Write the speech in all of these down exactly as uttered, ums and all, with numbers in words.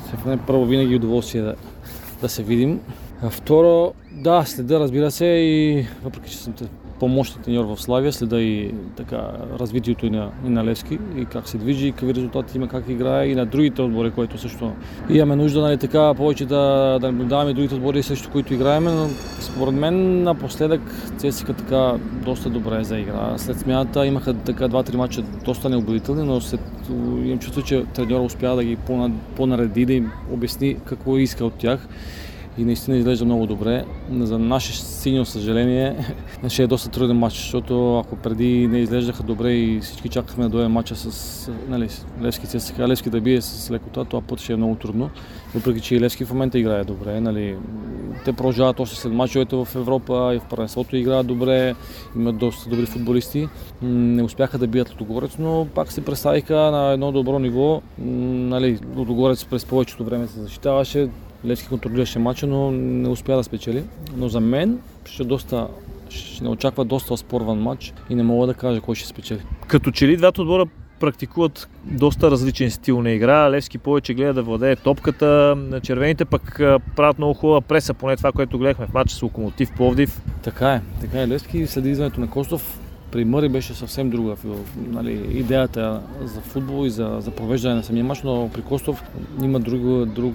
Първо, винаги удоволствие да, да се видим. Второ, да, следа, разбира се, и въпреки че съм помощник треньор в Славия, следа и така развитието и на, и на Левски, и как се движи, и какви резултати има, как играе, и на другите отбори, които също имаме нужда, нали, така повече да, да наблюдаваме другите отбори, също които играем, но според мен напоследък ЦСКА така доста добре заигра. След смяната имаха така два-три мача доста неубедителни, но след имам чувство, че треньора успя да ги понареди, да им обясни какво иска от тях. И наистина изглежда много добре. За наше силно съжаление ще е доста труден матч, защото ако преди не изглеждаха добре и всички чакахме да дойде матча с, нали, Левски ЦСКА, Левски да бие с лекота, това път ще е много трудно. Въпреки че и Левски в момента играе добре. Нали. Те продължават още след мачовете в Европа и в първенството играят добре, имат доста добри футболисти. Не успяха да бият Лудогорец, но пак се представиха на едно добро ниво. Нали, Лудогорец през повечето време се защитаваше. Левски контролираше мача, но не успя да спечели. Но за мен ще, доста, ще не очаква доста оспорван матч и не мога да кажа кой ще спечели. Като че ли двата отбора практикуват доста различен стил на игра. Левски повече гледа да владее топката, червените пък правят много хубава преса, поне това, което гледахме в матча с Локомотив Пловдив. Така е, така е. Левски след идването на Костов при Мъри беше съвсем друга, нали, идеята за футбол и за, за провеждане на самия мач, но при Костов има друг, друг,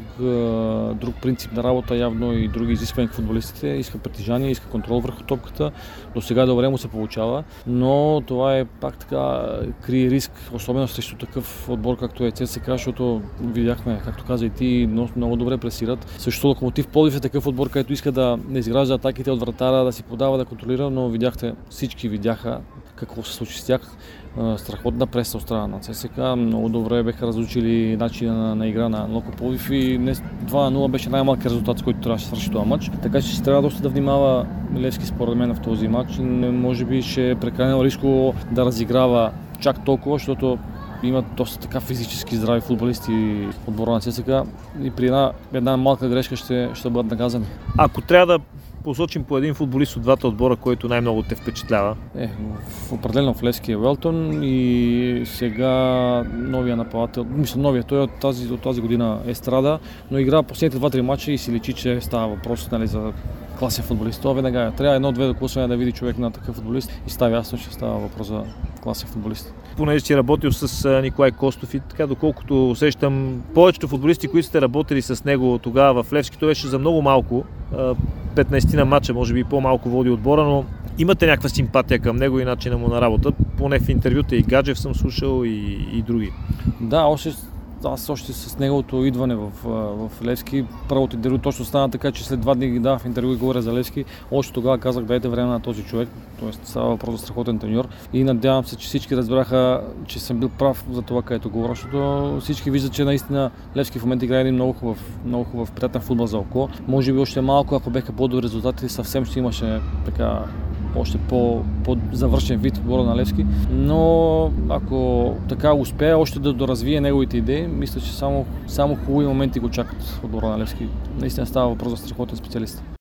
друг принцип на работа явно и други изисквания към футболистите. Иска притежание, иска контрол върху топката. До сега добре му се получава, но това е пак така крие риск, особено срещу такъв отбор, както е ЦСКА, защото видяхме, както каза и ти, много добре пресират. Също Локомотив Пловдив е такъв отбор, който иска да не изгражда атаките от вратара, да си подава, да контролира, но видяхте, всички видяха какво се случи с тях. Страхотна преса от страна на ЦСКА. Много добре беха разучили начина на, на игра на Локо Пловдив и днес два на нула беше най-малкият резултат, с който трябваше да свърши този матч. Така че ще трябва доста да внимава Левски според мен в този матч. Може би ще е прекалено рисково да разиграва чак толкова, защото имат доста така физически здрави футболисти в отбора на ЦСКА и при една, една малка грешка ще, ще бъдат наказани. Ако трябва да посочим по един футболист от двата отбора, който най-много те впечатлява? Е, в определено в Левски е Уелтон и сега новия нападател, мисля новия, той от тази, от тази година е Страда, но игра последните два-три мача и си личи, че става въпрос, нали, за класен футболист. Това веднага трябва едно-две докосвания да види човек на такъв футболист и става ясно, че става въпрос за класен футболист. Понеже си работил с Николай Костов и така, доколкото усещам, повечето футболисти, които сте работили с него тогава в Левски, той беше за много малко, петнайсет на матча, може би по-малко води отбора, но имате някаква симпатия към него и начина му на работа, поне в интервюта и Гаджев съм слушал и, и други. Да, още аз още с неговото идване в, в Левски, първото интервю точно стана така, че след два дни ги дах в интервю и говоря за Левски. Още тогава казах, дайте време на този човек, т.е. става въпрос за страхотен треньор и надявам се, че всички разбраха, че съм бил прав за това, което говоря, защото всички виждат, че наистина Левски в момента играе един много хубав, много хубав приятен футбол за око. Може би още малко, ако беха по-добри резултати, съвсем ще имаше така още по-завършен вид отбора на Левски, но ако така успее още да доразвие неговите идеи, мисля, че само, само хубави моменти го чакат отбора на Левски. Наистина става въпрос за страхотен специалист.